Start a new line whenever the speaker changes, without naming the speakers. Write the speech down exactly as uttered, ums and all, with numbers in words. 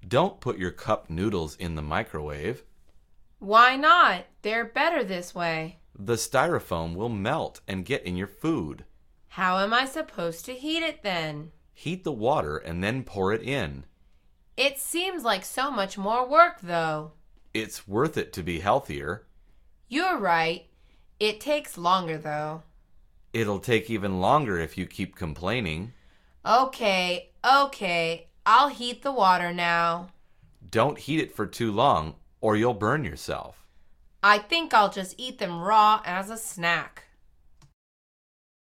Don't put your cup noodles in the microwave.
Why not? They're better this way.
The styrofoam will melt and get in your food.
How am I supposed to heat it then?
Heat the water and then pour it in.
It seems like so much more work, though.
It's worth it to be healthier.
You're right. It takes longer, though.
It'll take even longer if you keep complaining.
Okay, okay. I'll heat the water now.
Don't heat it for too long, or you'll burn yourself.
I think I'll just eat them raw as a snack.